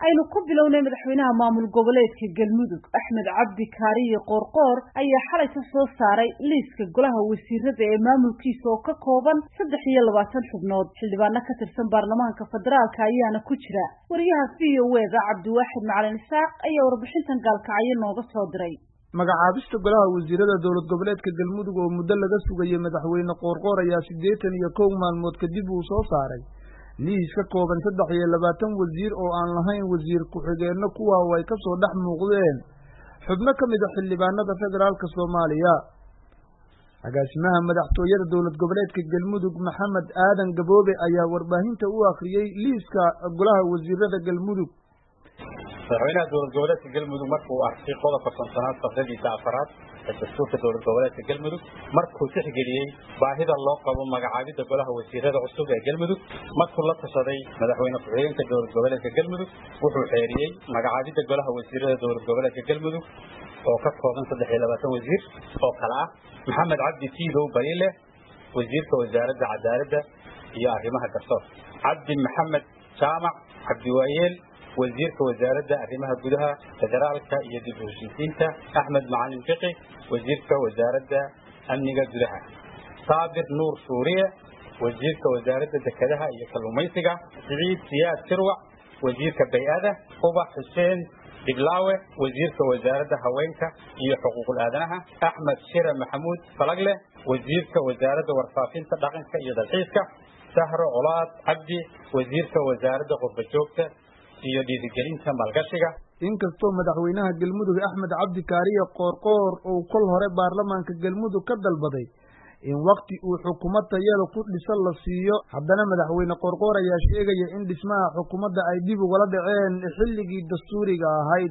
aynu ku bilownay madaxweynaha maamul goboleedka Galmudug Axmed Cabdi Kaariye Qoorqoor ayaa xalay ka soo saaray liiska golaha wasiirada ee maamulkiisa oo ka kooban 23 xubnood xildhibaano ka tirsan baarlamaanka federaalka ayaana ku jira wariyaha VOA Cabdiwaaxid Macalin Isaaq ayaa warbixintan gaalkacyo nooga soo diray magacaabista golaha wasiirada dowlad goboleedka Galmudug oo muddo laga sugayay madaxweyne Qoorqoor ayaa 81 maalmood kadib uu soo saaray liis ka kooban 23 wasiir oo aan lahayn wasiir ku-xigeenno kuwa ay ka soo dhex muuqdeen xubno ka mid ah xildhibaanada federaalka Soomaaliya agaasimaha madaxtooyada dowlad goboleedka Galmudug Maxamed Aadan Gaboobe ayaa warbaahinta u akhriyay liiska golaha wasiirada Galmudug madaxweynaha dowlad goboleedka Galmudug markuu arkay qodobka 50aad faqradiisa afaraad ee dastuurka dowlad goboleedka Galmudug markuu tixgeliyay baahida loo qabo magacaabida golaha wasiirada cusub ee Galmudug markuu la tashaday madaxweyne ku-xigeenka dowlad goboleedka Galmudug wuxuu xeeriyay magacaabida golaha wasiirada dowlad goboleedka Galmudug oo ka kooban 23 wasiir oo kala ah Maxamed Cabdi Tiidow Bayle wasiirka wasaaradda cadaaladda iyo arrimaha garsoorka Cabdi Maxamed Jaamac Cabdi Waayeel wasiirka wasaaradda arrimaha gudaha federaalka iyo dib u heshiisiinta Axmed Macalin Fiqi wasiirka wasaaradda amniga gudaha Saabir Nuur Suuriye wasiirka wasaaradda dekedaha iyo kalluumaysiga Saciid Siyaad Sirwac wasiirka bay'ada Ubax Xuseen Diblaawe wasiirka wasaaradda haweenka iyo xuquuqul aadanaha Axmed Shira Maxamuud Falagle wasiirka wasaaradda warfaafinta dhaqanka iyo dalxiiska Sahro Olaad Cabdi wasiirka wasaaradda qurba-joogta iyo dhiirigelinta maalgashiga inkastoo madaxweynaha Galmudug Axmed Cabdi Kaariye Qoorqoor oo kol hore baarlamaanka Galmudug ka dalbaday in waqti uu xukuumadda yelo ku dhisan la siiyo haddana madaxweyne Qoorqoor ayaa sheegaya in dhismaha xukuumadda ay dib uga dhaceen xilligii dastuuriga ahayd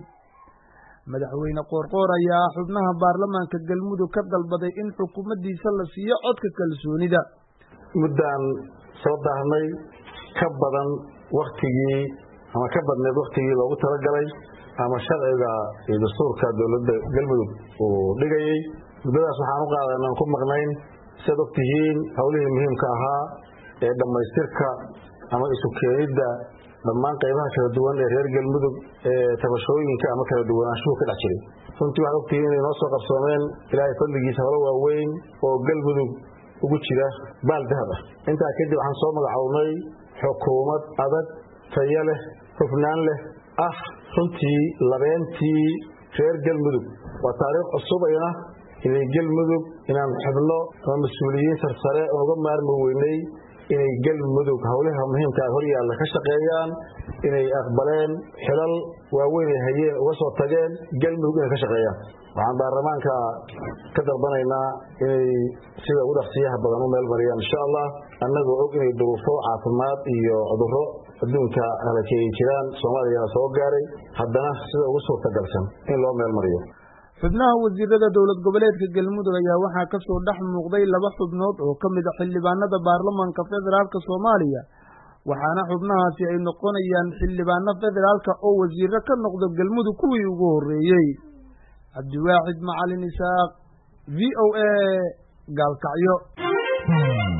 madaxweyne Qoorqoor ayaa xubnaha baarlamaanka Galmudug ka dalbaday in xukuumaddiisa la siiyo codka kalsoonida muddaan soo daahnay ka badan waqtigii ama ka badneed waqtigii loogu talagalay ama sharciga iyo dastuurka dowladda Galmudug uu dhigayay muddadaas waxaan u qaadanaa ku maqnayn sida ogtihiin hawlihii muhiimka ahaa ee dhamaystirka ama isu keenidda dhammaan qaybaha kala duwan ee reer Galmudug ee tabashooyinka ama kala duwanaanshuhu ka dhex jiray runtii waxaad ogtihiin inay noo soo qabsoomeen ilaahay fadligiisa hore waaweyn oo Galmudug ugu jira baal dahab ah intaa kadib waxaan soo magacawnay xukuumad adag tayo leh hufnaan leh runtii labeentii reer Galmudug waa taariikh cusub ayna inay Galmudug inaan xubno ama mas'uuliyiin sarsare uga maarmi weynay inay Galmudug hawlaha muhiimka ah hor yaalla ka shaqeeyaan inay aqbaleen xilal waaweyn ay hayeen uga soo tageen Galmudug inay ka shaqeeyaan waxaan baarlamaanka ka dalbanaynaa inay sida ugu dhaqsiyaha badan u meel mariyaan insha Allah annagoo og inay duruufo caafimaad iyo cudurro adduunka halkeeyay jiraan Soomaaliya soo gaaray haddana sida ugu soo tagalsan in loo meel mariyo xubnaha wasiirada dowlad goboleedka Galmudug ayaa waxaa ka soo dhex muuqday 2 xubnood oo ka mid ah xildhibaanada baarlamaanka federaalka Soomaaliya waxaana xubnahaasi ay noqonayaan xildhibaano federaalka oo wasiiro ka noqdo Galmudug kuwii ugu horeeyay Cabdiwaaxid Macalin Isaaq VOA Gaalkacyo